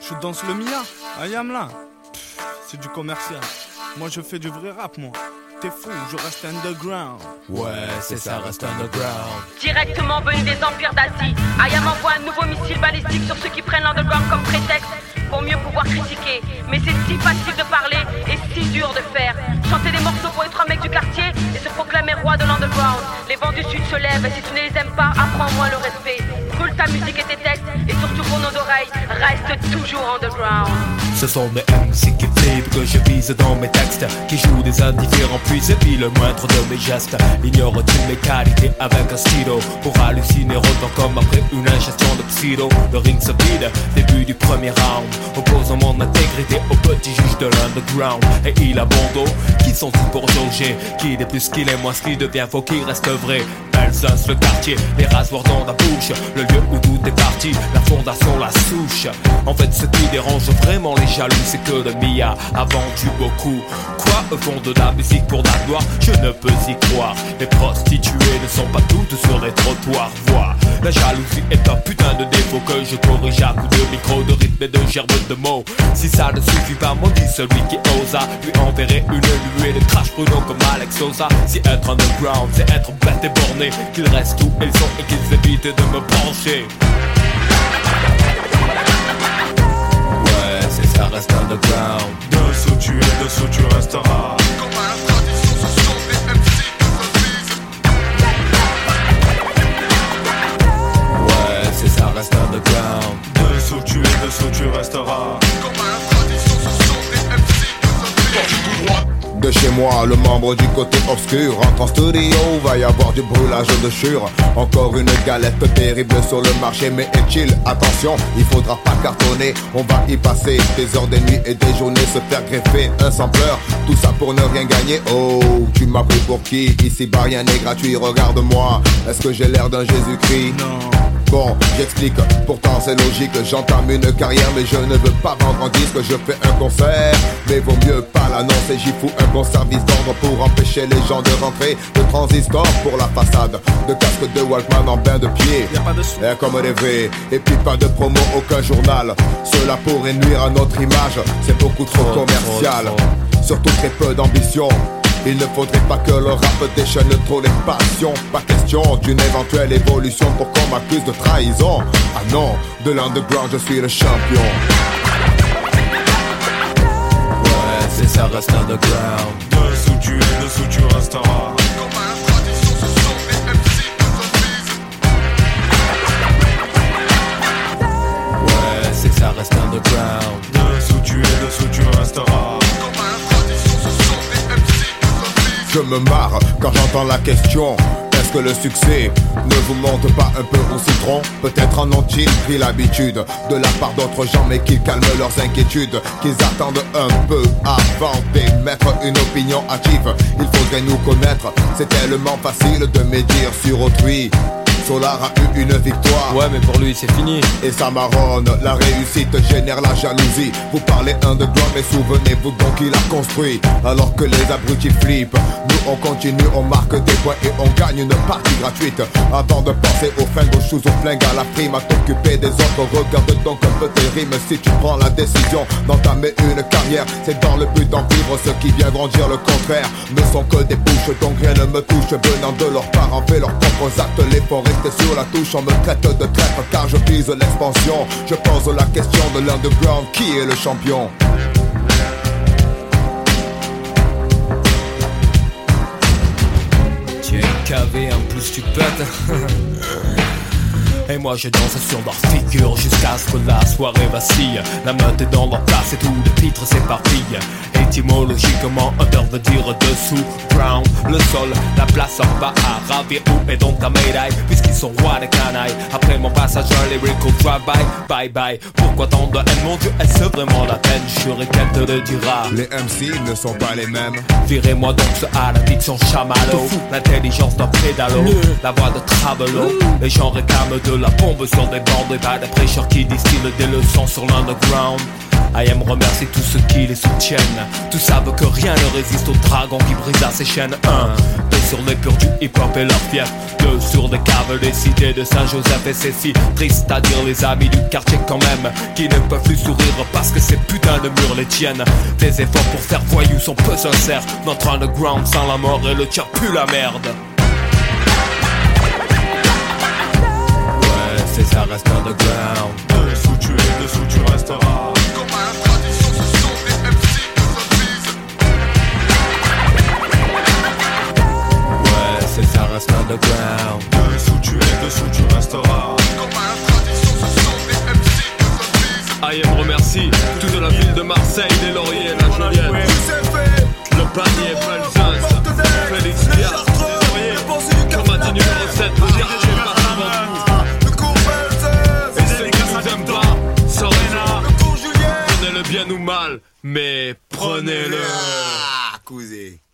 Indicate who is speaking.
Speaker 1: Tu danses le Mia, Ayam là. C'est du commercial. Moi je fais du vrai rap moi. T'es fou, je reste underground.
Speaker 2: Ouais, c'est ça, reste underground.
Speaker 3: Directement venu des empires d'Asie, Ayam envoie un nouveau missile balistique sur ceux qui prennent l'underground comme prétexte pour mieux pouvoir critiquer. Mais c'est si facile de parler et si dur de faire. Chanter des morceaux pour les 3 mecs du quartier et se proclamer roi de l'underground. Les vents du sud se lèvent et si tu ne les aimes pas, apprends-moi le respect. Brûle ta musique et tes textes et surtout pour nos oreilles, reste toujours underground.
Speaker 2: Ce sont mes MC qui flippent que je vise dans mes textes, qui jouent des indifférents puis épient le moindre de mes gestes. Ignore-t-il mes qualités avec un stylo pour halluciner autant comme après une ingestion de pseudo. Le ring se vide, début du premier round, opposant mon intégrité au petit juge de l'underground. Et il a bon dos, qui sont tous pour jauger qui est plus qu'il est moins ce qui devient faux, qui reste vrai. Alsace, le quartier, les rasoirs dans la bouche, le lieu où tout est parti, la fondation, la souche. En fait ce qui dérange vraiment les jaloux, c'est que le Mia a vendu beaucoup. Quoi, au fond de la musique pour la gloire, je ne peux y croire. Les prostituées ne sont pas toutes sur les trottoirs. Vois, la jalousie est un putain de défaut que je corrige à coups de micro, de rythme et de gerbes de mots. Si ça ne suffit pas, maudit celui qui osa lui enverrer une nuée de crash Bruno comme Alex Sosa. Si être underground, c'est être bête et borné, qu'ils restent où ils sont et qu'ils évitent de me brancher. Ouais, c'est ça, reste underground.
Speaker 1: Dessous tu es, dessous tu resteras.
Speaker 4: Comme à la tradition, ce sont les MC qui se visent.
Speaker 2: Ouais, c'est ça, reste underground.
Speaker 1: Dessous tu es, dessous tu resteras.
Speaker 4: Comme à la tradition, ce sont les MC qui se visent. Tout droit.
Speaker 5: De chez moi, le membre du côté obscur rentre en studio, va y avoir du brûlage de chure. Encore une galette terrible sur le marché, mais chill, attention, il faudra pas cartonner. On va y passer des heures, des nuits et des journées, se faire greffer un sampleur, tout ça pour ne rien gagner. Oh, tu m'as pris pour qui? Ici-bas rien n'est gratuit, regarde-moi. Est-ce que j'ai l'air d'un Jésus-Christ?
Speaker 1: Non.
Speaker 5: Bon, j'explique, pourtant c'est logique, j'entame une carrière mais je ne veux pas vendre un disque, je fais un concert, mais vaut mieux pas l'annoncer, j'y fous un bon service d'ordre pour empêcher les gens de rentrer, de transistor pour la façade, de casque de Walkman en bain de pied,
Speaker 1: Y'a pas de sous.
Speaker 5: comme rêvé, et puis pas de promo, aucun journal, cela pourrait nuire à notre image, c'est beaucoup trop commercial, surtout très peu d'ambition. Il ne faudrait pas que le rap déchaîne trop les passions. Pas question d'une éventuelle évolution pour qu'on m'accuse de trahison. Ah non, de l'underground je suis le champion.
Speaker 2: Ouais, c'est ça, reste underground.
Speaker 1: Dessous tu es, dessous tu resteras.
Speaker 4: Comme à la tradition, ce sont les MC qui se visent.
Speaker 2: Ouais, c'est ça, reste underground.
Speaker 1: Dessous tu es, dessous tu resteras.
Speaker 4: Comme à la tradition, ce sont les MC qui se visent.
Speaker 5: Je me marre quand j'entends la question. Est-ce que le succès ne vous monte pas un peu au citron? Peut-être en ont-ils pris l'habitude de la part d'autres gens, mais qu'ils calment leurs inquiétudes, qu'ils attendent un peu avant d'émettre une opinion hâtive. Il faudrait nous connaître, c'est tellement facile de médire sur autrui. Solar a eu une victoire.
Speaker 2: Ouais, mais pour lui c'est fini.
Speaker 5: Et ça marronne, la réussite génère la jalousie. Vous parlez underground mais souvenez-vous donc qu'il a construit. Alors que les abrutis flippent, nous on continue, on marque des points et on gagne une partie gratuite. Avant de penser aux flingues, aux choses, aux flingues, à la prime, à t'occuper des autres. Regarde donc un peu tes rimes. Si tu prends la décision d'entamer une carrière, c'est dans le but d'en vivre. Ceux qui viendront dire le contraire ne sont que des bouches, donc rien ne me touche. Venant de leurs parents, fait leurs propres actes, les font rester sur la touche. On me traite de traître car je vise l'expansion. Je pose la question de l'underground, qui est le champion?
Speaker 2: Tu es cavé, en plus tu pètes. Et moi je danse sur leur figure jusqu'à ce que la soirée vacille. La meute est dans leur place et tout le pitre s'éparpille. Étymologiquement, under veut dire dessous. Ground, le sol, la place en bas à ravir. Où est donc ta médaille, puisqu'ils sont rois des canailles. Après mon passage un lyrical drive-by, bye bye. Pourquoi tant de haine, mon Dieu, est-ce vraiment la peine? Jurez qu'elle te le dira.
Speaker 5: Les MC ne sont pas les mêmes.
Speaker 2: Virez-moi donc ce à la diction chamallow. L'intelligence d'un pédalo, la voix de Travelo. Les gens réclament de la bombe sur des bandes et pas des prêcheurs qui distillent des leçons sur l'underground. Ayam remercie tous ceux qui les soutiennent. Tous savent que rien ne résiste au dragon qui brisa ses chaînes. sur les purs du hip-hop et leur fief. Deux sur des caves des cités de Saint-Joseph. Et c'est si triste à dire les amis du quartier quand même, qui ne peuvent plus sourire parce que ces putains de murs les tiennent. Tes efforts pour faire voyou sont peu sincères. Notre underground sans la mort et le tien pue la merde. Ouais, c'est ça reste underground.
Speaker 1: Dessous tu es, dessous tu resteras.
Speaker 4: Comme à la tradition, ce sont des MC que je vise.
Speaker 2: Ouais, c'est ça reste underground.
Speaker 1: Dessous tu es, dessous tu resteras.
Speaker 4: Comme à la tradition, ce sont des MC que je vise.
Speaker 2: IM remercie toute la ville de Marseille, les Lauriers et la Julienne. Le panier, Belzins, Félix Gard, comme a dit numéro 7, le quartier passe avant tout. Et ceux qui nous aiment pas, sans raison, prenez-le bien ou mal, mais prenez-le.
Speaker 5: Cousé.